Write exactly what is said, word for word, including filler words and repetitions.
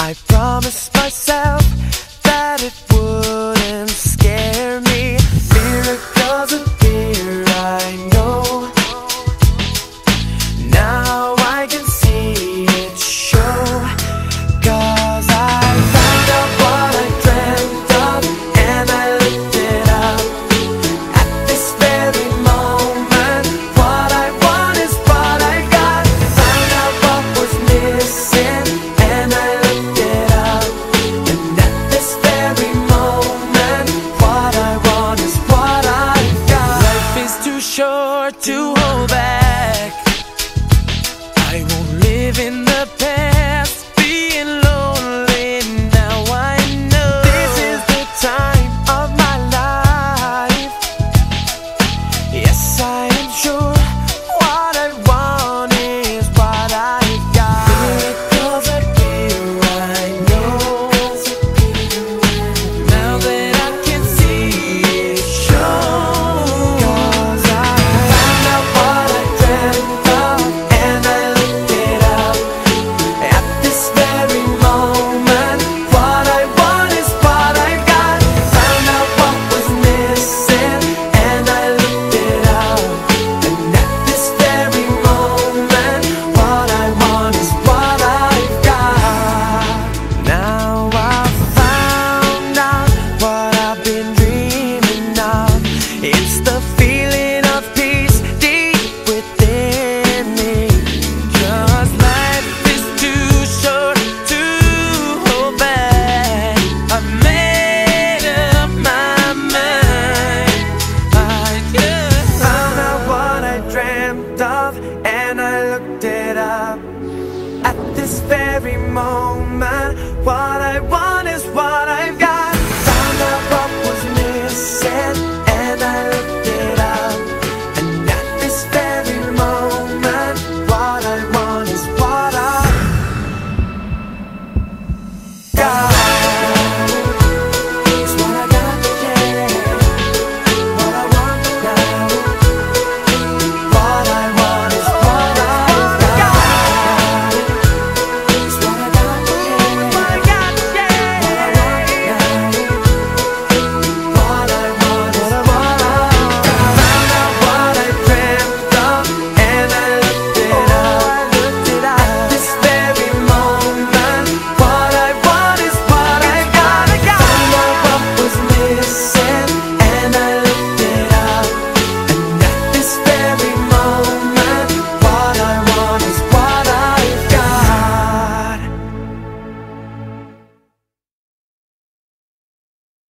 I promised myself that it wouldn't scare me. Miracles appear, I know. Now I can see it show. 'Cause I found out what I dreamt of, and I looked it up. At this very moment, what I want is what I got. Found out what was missing, and I looked it up. And at this very moment, what I want is what I got. Life is too short to hold back. I won't live in the past, being lonely. Now I know this is the time of my life. Yes, I am sure what I want is what I got. Miracles appear, I know. Now that I can see it show. 'Cause I found out what I dreamt of, and I looked it up. At this very moment, what I want is what I got. Found out what was missing, and I looked it up. And at this very moment, what I want is what I've got. Now I've found out what I've been dreaming of. It's the feeling of peace deep within me. 'Cause life is too short to hold back. I've made up my mind. I just found out what I dreamt of, and I looked it up. At this very moment, what I want